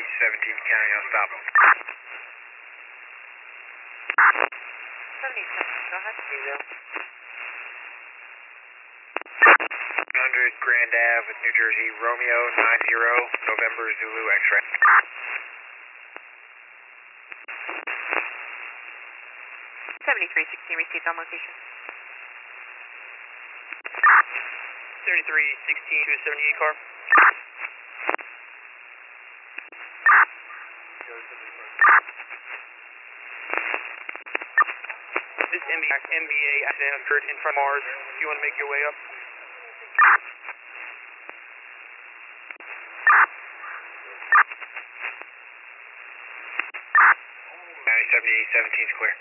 counting on stop. 70, go ahead. 100 Grand Ave, New Jersey, Romeo 90, November Zulu X-ray. 7316 received on location. 7316 to a 78 car. This MBA accident occurred in front of Mars. If you want to make your way up. 7817 is clear.